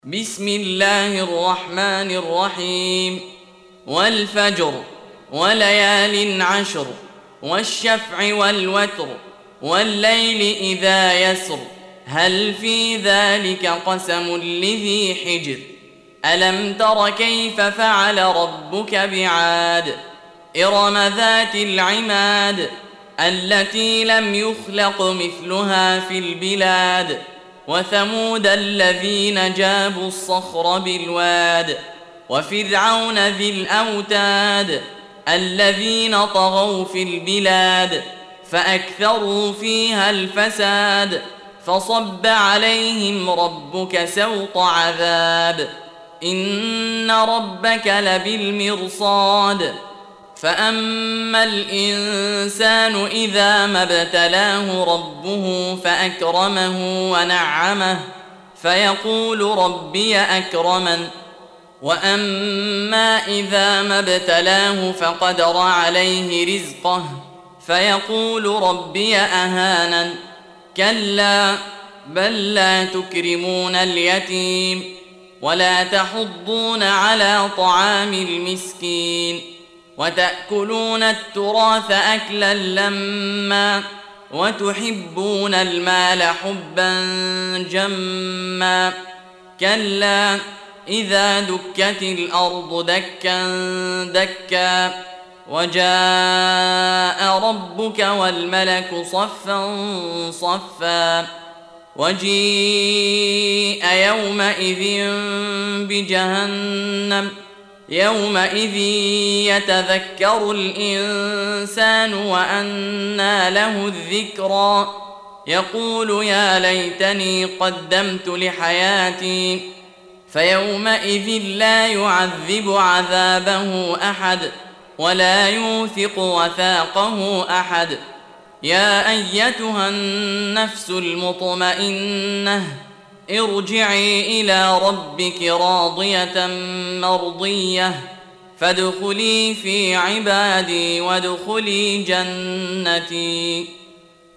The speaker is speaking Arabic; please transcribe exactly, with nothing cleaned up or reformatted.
بسم الله الرحمن الرحيم والفجر وليال عشر والشفع والوتر والليل إذا يسر هل في ذلك قسم لذي حجر ألم تر كيف فعل ربك بعاد إرم ذات العماد التي لم يخلق مثلها في البلاد وثمود الذين جابوا الصخر بالواد وفرعون ذي الأوتاد الذين طغوا في البلاد فأكثروا فيها الفساد فصب عليهم ربك سوط عذاب إن ربك لبالمرصاد فأما الإنسان إذا ما ابتلاه ربه فأكرمه ونعمه فيقول ربي أكرمن وأما إذا ما ابتلاه فقدر عليه رزقه فيقول ربي أهانن كلا بل لا تكرمون اليتيم ولا تحضون على طعام المسكين وتأكلون التراث أكلا لما وتحبون المال حبا جما كلا إذا دكت الأرض دكا دكا وجاء ربك والملك صفا صفا وجيء يومئذ بجهنم يومئذ يتذكر الإنسان وأنى له الذكرى يقول يا ليتني قدمت لحياتي فيومئذ لا يعذب عذابه أحد ولا يوثق وثاقه أحد يا أيتها النفس المطمئنة ارجعي إلى ربك راضية مرضية فادخلي في عبادي وادخلي جنتي.